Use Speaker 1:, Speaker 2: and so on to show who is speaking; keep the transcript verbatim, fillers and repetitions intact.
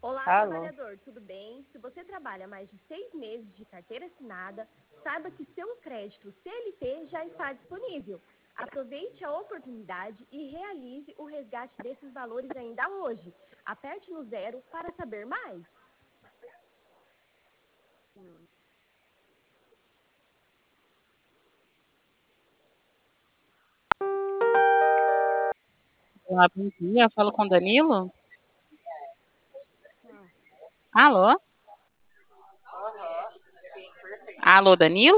Speaker 1: Olá,
Speaker 2: Alô?
Speaker 1: trabalhador, tudo bem? Se você trabalha mais de seis meses de carteira assinada, saiba que seu crédito C L T já está disponível. Aproveite a oportunidade e realize o resgate desses valores ainda hoje. Aperte no zero para saber mais.
Speaker 2: Olá, bom dia. Falo com Danilo? Alô? Alô, Danilo?